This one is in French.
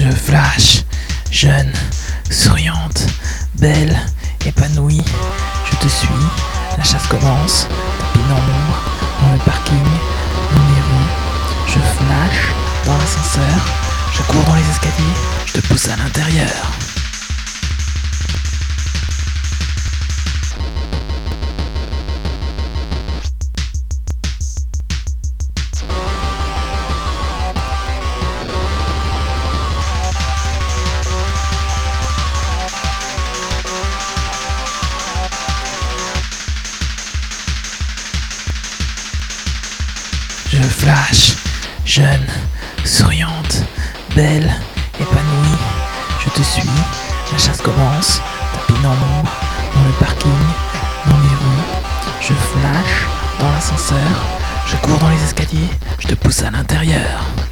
Je flash, jeune, souriante, belle, épanouie. Je te suis, la chasse commence, tapis dans l'ombre, dans le parking, dans les rues. Je flash dans l'ascenseur, je cours dans les escaliers, je te pousse à l'intérieur. Je flash, jeune, souriante, belle, épanouie. Je te suis, la chasse commence, tapis dans l'ombre, dans le parking, dans les rues. Je flash dans l'ascenseur, je cours dans les escaliers, je te pousse à l'intérieur.